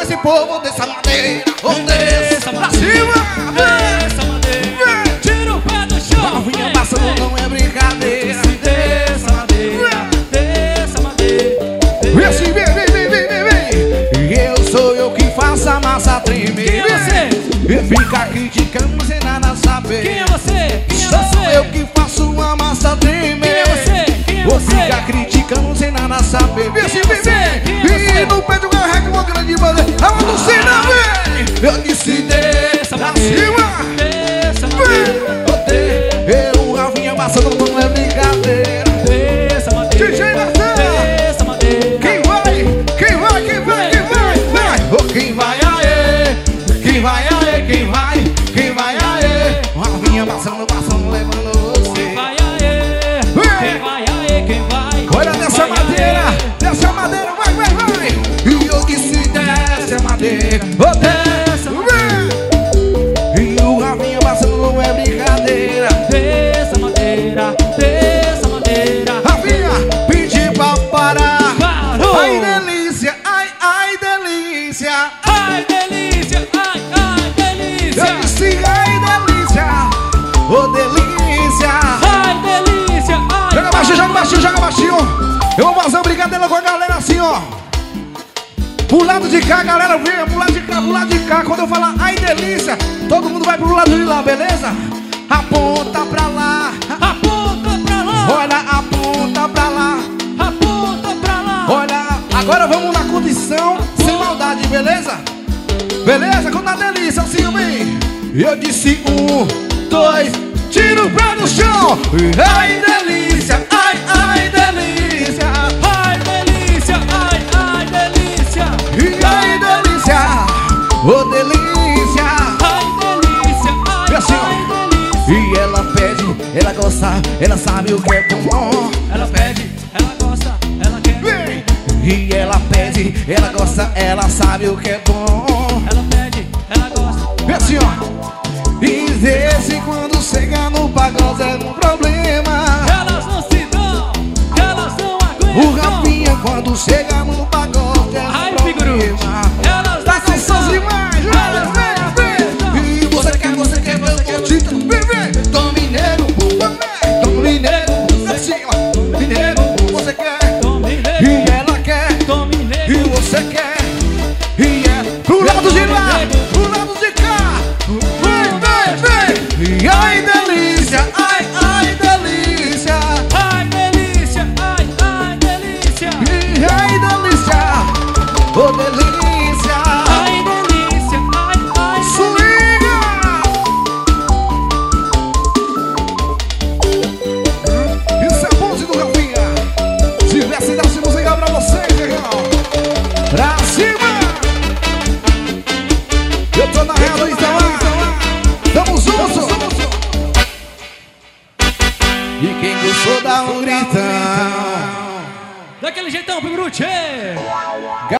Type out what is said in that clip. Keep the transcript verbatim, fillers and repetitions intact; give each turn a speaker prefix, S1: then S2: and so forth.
S1: esse povo dessa madeira. Oh, desça pra cima.
S2: Desça madeira, tira o pé do chão.
S1: Novinha passando não é brincadeira.
S2: Desça madeira, desça madeira.
S1: Vem assim, vem, vem, vem, vem, vem, vem. Eu sou eu que faço a massa tremer.
S2: Quem é você?
S1: E fica criticando sem nada saber.
S2: Quem é você? Quem é
S1: Sou
S2: você?
S1: eu que faço a massa tremer.
S2: Quem é você? Quem é
S1: Vou
S2: você?
S1: ficar criticando sem nada saber. Vem assim, vem, vem.
S2: Quem é você?
S1: E no pé do carrego uma grande bandeira. A mão do cena, vem. Eu disse desça pra cima.
S2: Desça madeira,
S1: Eu, Rafinha passando, não é brincadeira.
S2: desça madeira,
S1: D J Natan.
S2: desça madeira.
S1: Quem vai? Quem vai? Quem vai? Quem vai? Vai! Oh, quem vai? Aê! Quem vai? Aê! Quem vai? Quem vai? Aê! Rafinha passando, passando, levando você.
S2: Vai aê, quem vai aê, quem vai?
S1: Olha dessa madeira! Dessa madeira! Vai, vai, vai! E eu disse desce a madeira! Oh, desce! E o Rafinha passando, não é brincadeira.
S2: Desça madeira, desça madeira.
S1: Rafinha, pedi pra parar.
S2: Parou!
S1: Ai, delícia! Ai, ai, delícia!
S2: Ai, delícia, ai, ai, delícia.
S1: Eu disse ai, delícia! Ô, delícia!
S2: Ai, delícia, ai.
S1: Joga baixinho, joga baixinho, joga baixinho! Eu vou fazer uma brincadeira com a galera assim, ó! Pro lado de cá, galera, vem, pro lado de cá, pro lado de cá. Quando eu falar ai, delícia, todo mundo vai pro lado de lá, beleza? Aponta pra lá,
S2: Aponta pra lá,
S1: olha, aponta pra lá,
S2: aponta pra lá.
S1: olha. Agora vamos na condição, sem maldade, beleza? Beleza? Quando a delícia, assim, vem. Eu disse um, dois, tira o pé do chão. Ai, delícia, ai, ai, delícia.
S2: Ai, delícia, ai, ai, delícia.
S1: E ai, delícia, ô, delícia.
S2: Ai, delícia, ai,
S1: E assim, ó.
S2: ai, delícia.
S1: E ela pede, ela gosta, ela sabe o que é bom.
S2: Ela pede, ela gosta, ela quer.
S1: Vem. E ela pede, ela gosta, ela sabe o que é bom.
S2: Ela pede, ela gosta.
S1: E assim, ó. E desse quando chega no pagode é um problema.
S2: Elas não se dão, elas não
S1: O
S2: aguentam.
S1: Rafinha quando chega no pagode é um
S2: Ai,
S1: problema.
S2: Elas
S1: Tá
S2: não se
S1: gostoso
S2: dão,
S1: demais,
S2: elas não
S1: vem,
S2: aguentam.
S1: vem. E você quer, você quer, eu vou te vem, vem. Tome nego, vem. Tome nego, assim, ó. Tome nego, você quer.
S2: Tome
S1: E
S2: nego,
S1: ela quer.
S2: tome
S1: E
S2: nego.
S1: você quer. E é pro lado de lá, pro lado de cá. Vem, vem, vem. E ai, delícia, ai, ai, delícia.
S2: Ai, delícia, ai, ai, delícia.
S1: E ai, delícia, ô, delícia.
S2: Ai, delícia, ai, ai,
S1: Swinga. Isso é bom, do Rafinha. Se tivesse dar essa música pra vocês, legal. Pra cima. Eu tô na real, então lá. Tamo junto. E quem gostou dá um gritão.
S2: daquele jeitão, Pibrucci.